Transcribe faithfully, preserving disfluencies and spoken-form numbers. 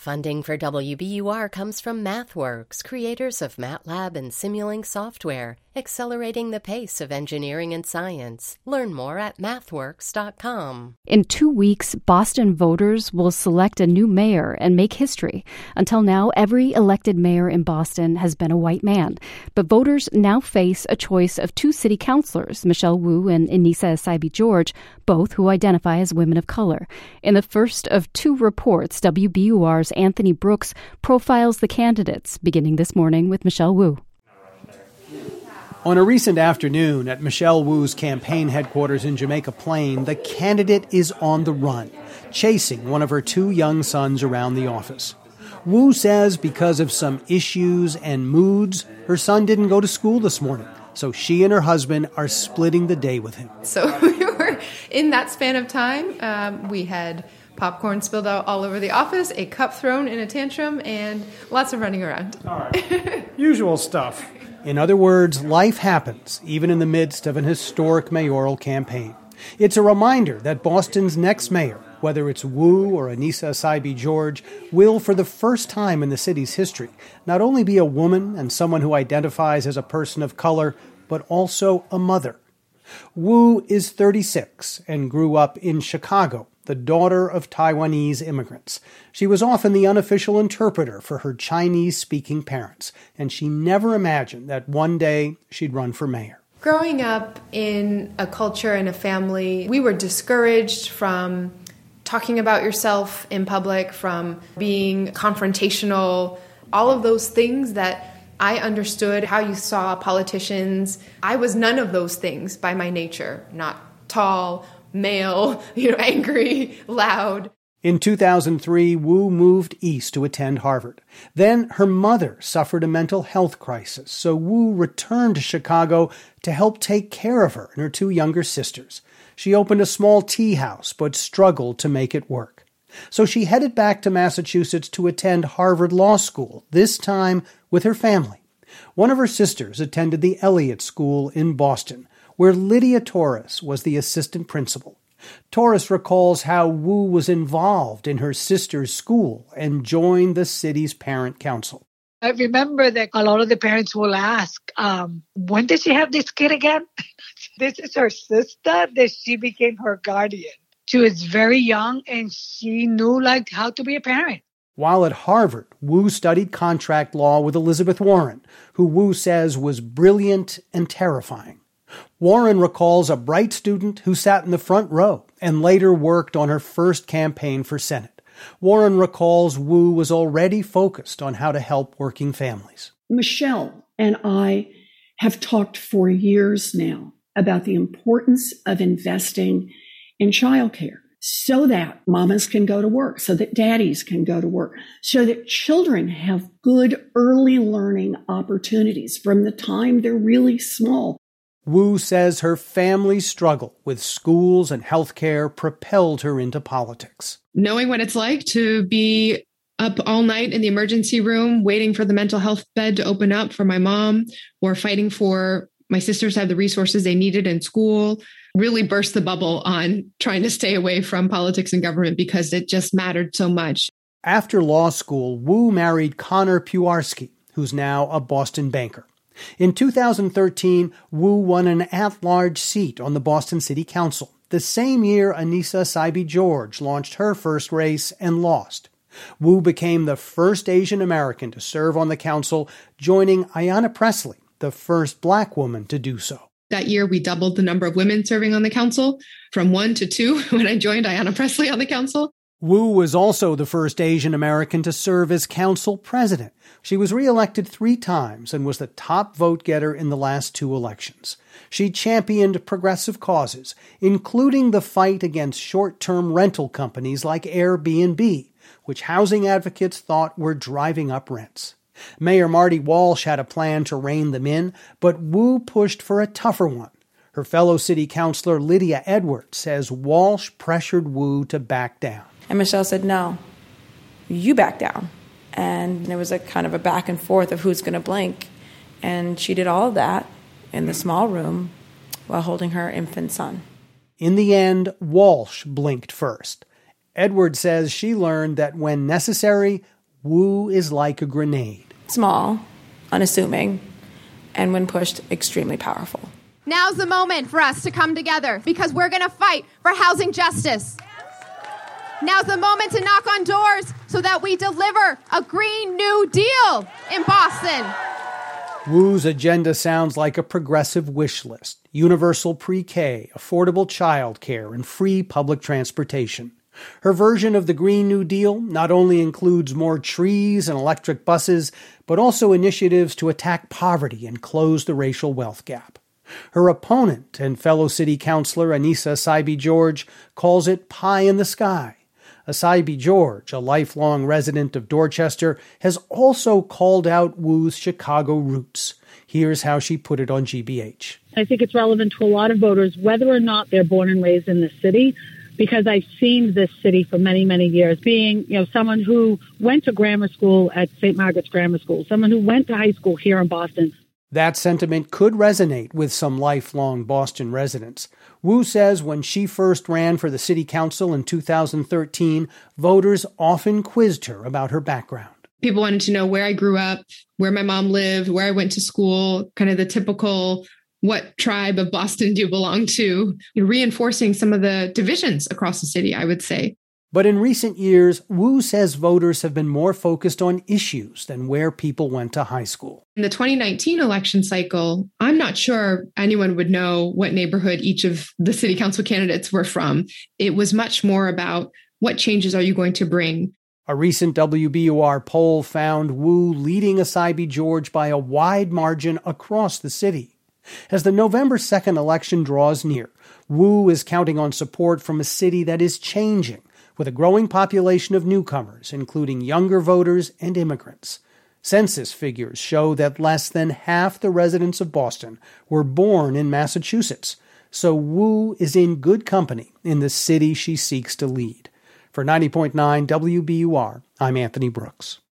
Funding for W B U R comes from MathWorks, creators of MATLAB and Simulink software, accelerating the pace of engineering and science. Learn more at mathworks dot com. In two weeks, Boston voters will select a new mayor and make history. Until now, every elected mayor in Boston has been a white man. But voters now face a choice of two city councilors, Michelle Wu and Annissa Essaibi-George, both who identify as women of color. In the first of two reports, W B U R's Anthony Brooks profiles the candidates, beginning this morning with Michelle Wu. On a recent afternoon at Michelle Wu's campaign headquarters in Jamaica Plain, the candidate is on the run, chasing one of her two young sons around the office. Wu says because of some issues and moods, her son didn't go to school this morning, so she and her husband are splitting the day with him. So we were in that span of time. Um, we had popcorn spilled out all over the office, a cup thrown in a tantrum, and lots of running around. All right. Usual stuff. In other words, life happens, even in the midst of an historic mayoral campaign. It's a reminder that Boston's next mayor, whether it's Wu or Annissa Essaibi-George, will, for the first time in the city's history, not only be a woman and someone who identifies as a person of color, but also a mother. Wu is thirty-six and grew up in Chicago, the daughter of Taiwanese immigrants. She was often the unofficial interpreter for her Chinese-speaking parents, and she never imagined that one day she'd run for mayor. Growing up in a culture and a family, we were discouraged from talking about yourself in public, from being confrontational, all of those things that I understood how you saw politicians. I was none of those things by my nature, not tall, male, you know, angry, loud. In two thousand three, Wu moved east to attend Harvard. Then her mother suffered a mental health crisis, so Wu returned to Chicago to help take care of her and her two younger sisters. She opened a small tea house, but struggled to make it work. So she headed back to Massachusetts to attend Harvard Law School, this time with her family. One of her sisters attended the Eliot School in Boston, where Lydia Torres was the assistant principal. Torres recalls how Wu was involved in her sister's school and joined the city's parent council. I remember that a lot of the parents will ask, um, when did she have this kid again? This is her sister that she became her guardian. She was very young and she knew like how to be a parent. While at Harvard, Wu studied contract law with Elizabeth Warren, who Wu says was brilliant and terrifying. Warren recalls a bright student who sat in the front row and later worked on her first campaign for Senate. Warren recalls Wu was already focused on how to help working families. Michelle and I have talked for years now about the importance of investing in childcare so that mamas can go to work, so that daddies can go to work, so that children have good early learning opportunities from the time they're really small. Wu says her family's struggle with schools and healthcare propelled her into politics. Knowing what it's like to be up all night in the emergency room, waiting for the mental health bed to open up for my mom, or fighting for my sisters to have the resources they needed in school, really burst the bubble on trying to stay away from politics and government because it just mattered so much. After law school, Wu married Connor Puarski, who's now a Boston banker. In two thousand thirteen, Wu won an at-large seat on the Boston City Council, the same year Annissa Essaibi-George launched her first race and lost. Wu became the first Asian American to serve on the council, joining Ayanna Pressley, the first black woman to do so. That year, we doubled the number of women serving on the council from one to two when I joined Ayanna Pressley on the council. Wu was also the first Asian American to serve as council president. She was reelected three times and was the top vote getter in the last two elections. She championed progressive causes, including the fight against short-term rental companies like Airbnb, which housing advocates thought were driving up rents. Mayor Marty Walsh had a plan to rein them in, but Wu pushed for a tougher one. Her fellow city councilor Lydia Edwards says Walsh pressured Wu to back down. And Michelle said, no, you back down. And there was a kind of a back and forth of who's going to blink. And she did all of that in the small room while holding her infant son. In the end, Walsh blinked first. Edward says she learned that when necessary, Wu is like a grenade. Small, unassuming, and when pushed, extremely powerful. Now's the moment for us to come together because we're going to fight for housing justice. Now's the moment to knock on doors so that we deliver a Green New Deal in Boston. Wu's agenda sounds like a progressive wish list: universal pre-K, affordable child care, and free public transportation. Her version of the Green New Deal not only includes more trees and electric buses, but also initiatives to attack poverty and close the racial wealth gap. Her opponent and fellow city councilor Annissa Essaibi-George calls it pie in the sky. Essaibi-George, a lifelong resident of Dorchester, has also called out Wu's Chicago roots. Here's how she put it on G B H. I think it's relevant to a lot of voters, whether or not they're born and raised in the city, because I've seen this city for many, many years, being, you know, someone who went to grammar school at Saint Margaret's Grammar School, someone who went to high school here in Boston. That sentiment could resonate with some lifelong Boston residents. Wu says when she first ran for the city council in two thousand thirteen, voters often quizzed her about her background. People wanted to know where I grew up, where my mom lived, where I went to school, kind of the typical what tribe of Boston do you belong to, reinforcing some of the divisions across the city, I would say. But in recent years, Wu says voters have been more focused on issues than where people went to high school. In the twenty nineteen election cycle, I'm not sure anyone would know what neighborhood each of the city council candidates were from. It was much more about what changes are you going to bring. A recent W B U R poll found Wu leading Essaibi-George by a wide margin across the city. As the November second election draws near, Wu is counting on support from a city that is changing, with a growing population of newcomers, including younger voters and immigrants. Census figures show that less than half the residents of Boston were born in Massachusetts, so Wu is in good company in the city she seeks to lead. For ninety point nine W B U R, I'm Anthony Brooks.